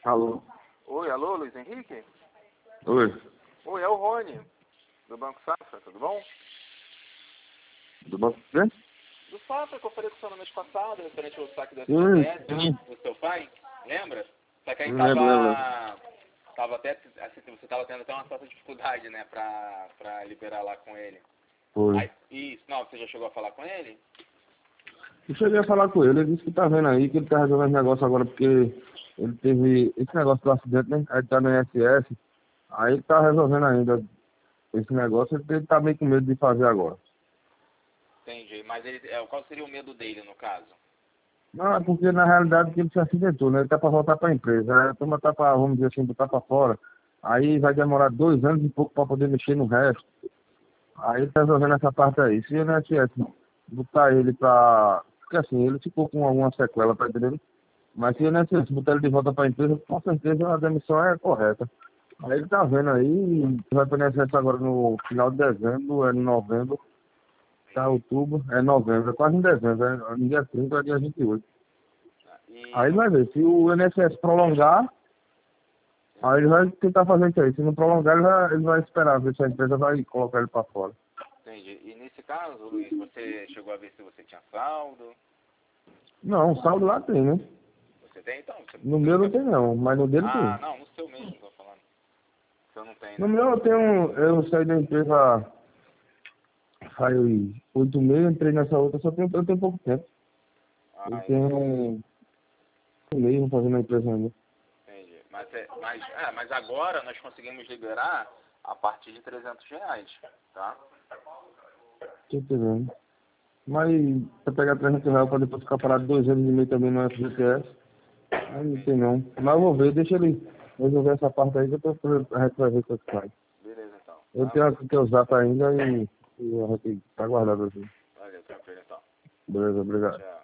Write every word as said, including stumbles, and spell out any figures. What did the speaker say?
Alô? Oi, alô, Luiz Henrique? Oi. Oi, é o Rony, do Banco Safra, tudo bom? Do banco quê? Do Safra, que eu falei com o seu no mês passado, referente ao saque do Sim, S F sim. do seu pai, lembra? Só que aí Lembro, lembro. tava, tava até, assim, você tava tendo até uma certa dificuldade, né, pra, pra liberar lá com ele. Foi. Aí, isso, não, você já chegou a falar com ele? Eu cheguei a falar com ele, ele disse que tá vendo aí, que ele tá resolvendo esse negócio agora, porque ele teve esse negócio do acidente, né? Aí tá no I S S, aí ele tá resolvendo ainda esse negócio, ele tá meio com medo de fazer agora. Entendi, mas ele, é, qual seria o medo dele, no caso? Não, é porque na realidade que ele se acidentou, né? Ele tá pra voltar pra empresa, aí a turma tá pra, vamos dizer assim, botar pra fora. Aí vai demorar dois anos e pouco pra poder mexer no resto. Aí ele tá resolvendo essa parte aí. Se o I N S S botar ele pra... Porque assim, ele ficou com alguma sequela, tá entendendo? Mas se o I N S S botar ele de volta pra empresa, com certeza a demissão é correta. Aí ele tá vendo aí, vai pro I N S S agora no final de dezembro, é em novembro, tá outubro, é novembro, é quase em dezembro, é no dia trinta, é dia vinte e oito. Aí E, vai ver, se o I N S S prolongar, aí ele vai tentar fazer isso aí. Se não prolongar, ele vai, ele vai esperar ver se a empresa vai colocar ele pra fora. entendi. E nesse caso, Luiz, você chegou a ver se você tinha saldo? Não, o saldo lá tem, né? Você tem, então? Você, No você meu não nunca... tem não, mas no dele Ah, tem. não, no seu mesmo, tô falando. O seu não tem, No né? meu eu tenho, eu saí da empresa faz oito meses, entrei nessa outra, só tenho, eu tenho pouco tempo. Eu Ah, tenho entendi. um mês fazendo a empresa ainda. Entendi. Mas, é, mas, é, mas agora nós conseguimos liberar a partir de trezentos reais, tá? Tô entendendo. Mas pra pegar trezentos reais pra depois ficar parado dois anos e meio também no F G T S, aí não tem Entendi. não. Mas eu vou ver, deixa ele resolver essa parte aí, depois a gente vai ver o que faz. Beleza, então. Eu Tá? tenho aqui que eu zap ainda e, e a gente tá guardado assim. Valeu, tranquilo, então. Beleza, obrigado. Tchau.